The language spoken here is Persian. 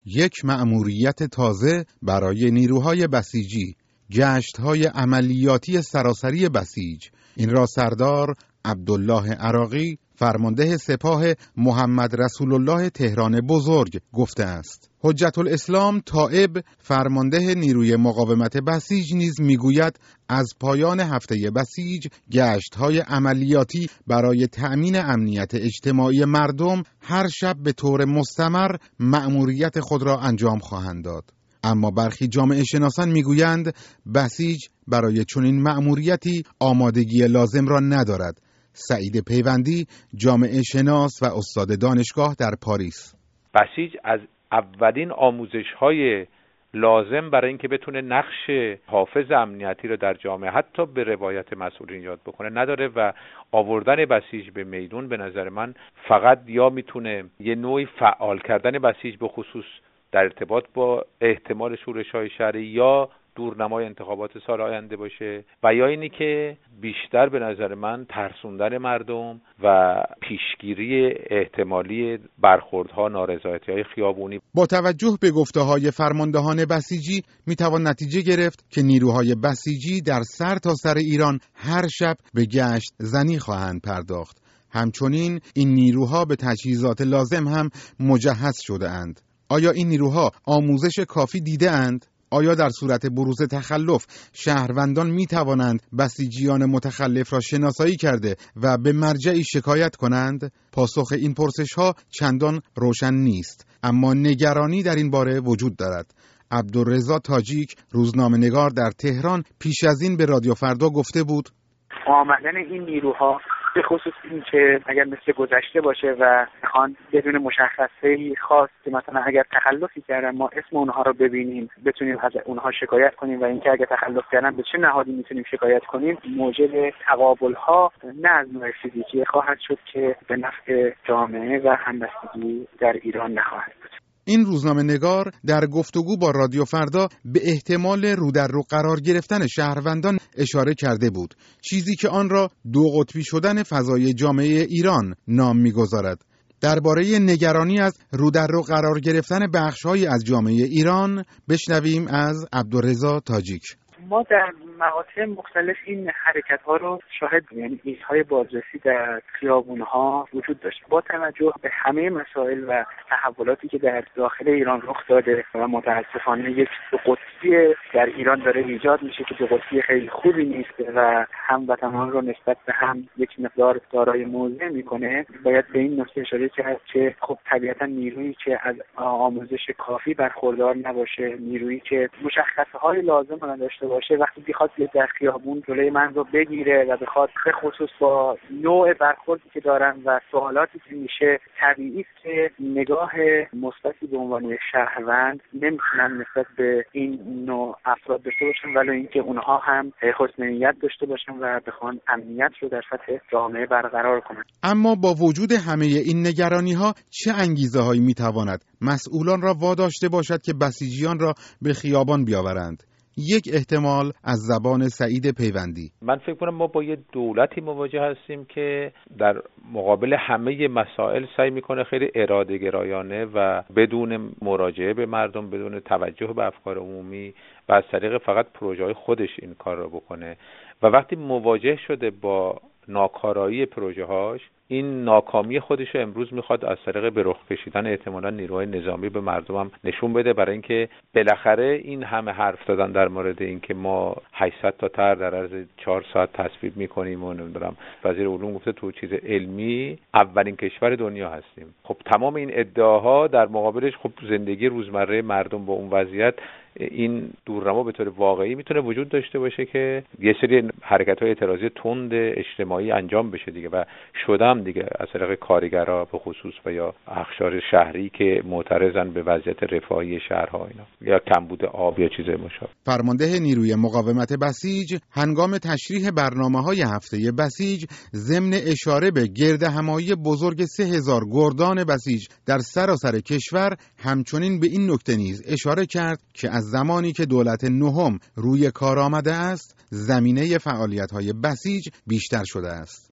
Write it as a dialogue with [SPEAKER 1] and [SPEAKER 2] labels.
[SPEAKER 1] یک مأموریت تازه برای نیروهای بسیجی، گشت‌های عملیاتی سراسری بسیج. این را سردار عبدالله عراقی، فرمانده سپاه محمد رسول الله تهران بزرگ گفته است. حجت الاسلام طائب، فرمانده نیروی مقاومت بسیج نیز میگوید از پایان هفته بسیج گشت‌های عملیاتی برای تأمین امنیت اجتماعی مردم هر شب به طور مستمر مأموریت خود را انجام خواهند داد. اما برخی جامعه شناسان میگویند بسیج برای چنین مأموریتی آمادگی لازم را ندارد. سعید پیوندی، جامعه شناس و استاد دانشگاه در پاریس:
[SPEAKER 2] بسیج از اولین آموزش‌های لازم برای اینکه بتونه نقش حافظ امنیتی رو در جامعه حتی به روایت مسئولین یاد بکنه نداره و آوردن بسیج به میدون به نظر من فقط یا میتونه یه نوعی فعال کردن بسیج به خصوص در ارتباط با احتمال شورش‌های شهری یا دورنمای انتخابات سال آینده باشه و یا اینی که بیشتر به نظر من ترسوندن مردم و پیشگیری احتمالی برخوردها، نارضایتی‌های خیابونی.
[SPEAKER 1] با توجه به گفته‌های فرماندهان بسیجی میتوان نتیجه گرفت که نیروهای بسیجی در سرتاسر ایران هر شب به گشت زنی خواهند پرداخت. همچنین این نیروها به تجهیزات لازم هم مجهز شده اند. آیا این نیروها آموزش کافی دیده اند؟ آیا در صورت بروز تخلف شهروندان می توانند بسیجیان متخلف را شناسایی کرده و به مرجعی شکایت کنند؟ پاسخ این پرسش ها چندان روشن نیست، اما نگرانی در این باره وجود دارد. عبدالرضا تاجیک، روزنامه‌نگار در تهران، پیش از این به رادیو فردا گفته بود:
[SPEAKER 3] آمدن این نیروها به خصوص این که اگر مثل گذشته باشه و بخوان بدون مشخصه‌ای خاص که مثلا اگر تخلفی کردن ما اسم اونها رو ببینیم بتونیم از اونها شکایت کنیم و اینکه اگر تخلف کردن به چه نهادی میتونیم شکایت کنیم، موجب تقابل‌ها نه از نوع فیزیکی خواهد شد که به نفع جامعه و همبستگی در ایران نخواهد بود.
[SPEAKER 1] این روزنامه‌نگار در گفتگو با رادیو فردا به احتمال رو در رو قرار گرفتن شهروندان اشاره کرده بود، چیزی که آن را دو قطبی شدن فضای جامعه ایران نام می‌گذارد. درباره نگرانی از رو در رو قرار گرفتن بخش‌هایی از جامعه ایران بشنویم از عبدالرضا تاجیک.
[SPEAKER 3] ما در مقاطع مختلف این حرکت‌ها رو شاهد بودیم، یعنی ایست‌های بازرسی در خیابون‌ها وجود داشت. با توجه به همه مسائل و تحولاتی که در داخل ایران رخ داده و متأسفانه یک دو قطبی در ایران داره ایجاد میشه که دو قطبی خیلی خوبی نیست و هموطنان رو نسبت به هم یک مقدار دارای موضع میکنه، باید به این نکته اشاره کرد که خب طبیعتا نیرویی که از آموزش کافی برخوردار نباشه، نیرویی که مشخصه‌های لازم رو نداشته باشه، وقتی بخواد در خیابون جلوی من رو بگیره و بخواد به خصوص با نوع برخوردی که دارن و سوالاتی که میشه، طبیعی است که نگاه مثبتی به عنوان یک شهروند نمیتونن نسبت به این نوع افراد داشته باشن، ولی اینکه اونها هم حسن نیت داشته باشن و بخوان امنیت رو در سطح جامعه برقرار کنن.
[SPEAKER 1] اما با وجود همه این نگرانی‌ها چه انگیزه‌هایی میتواند مسئولان را واداشته باشد که بسیجیان را به خیابان بیاورند؟ یک احتمال از زبان سعید پیوندی:
[SPEAKER 2] من فکر کنم ما با یه دولتی مواجه هستیم که در مقابل همه مسائل سعی میکنه خیلی اراده گرایانه و بدون مراجعه به مردم، بدون توجه به افکار عمومی و از طریق فقط پروژه‌های خودش این کار رو بکنه و وقتی مواجه شده با ناکارایی پروژه‌هاش، این ناکامی خودش رو امروز میخواد از طریق به رخ کشیدن احتمالاً نیروهای نظامی به مردم هم نشون بده، برای اینکه بالاخره این همه حرف دادن در مورد اینکه ما 800 تا طرح در عرض 4 ساعت تصویب میکنیم و نمیدونم وزیر علوم گفته تو چیز علمی اولین کشور دنیا هستیم. خب تمام این ادعاها در مقابلش خب زندگی روزمره مردم با اون وضعیت، این دورنما به طور واقعی میتونه وجود داشته باشه که یه سری حرکت‌های اعتراضی تند اجتماعی انجام بشه دیگه و شدم دیگه از طریق کارگرها به خصوص و یا اقشار شهری که معترضن به وضعیت رفاهی شهرها اینا یا کمبود آب یا چیز مشابه.
[SPEAKER 1] فرمانده نیروی مقاومت بسیج هنگام تشریح برنامه‌های هفته بسیج ضمن اشاره به گردهمایی بزرگ 3000 گردان بسیج در سراسر کشور همچنین به این نکته نیز اشاره کرد که از زمانی که دولت نهم روی کار آمده است، زمینه فعالیت‌های بسیج بیشتر شده است.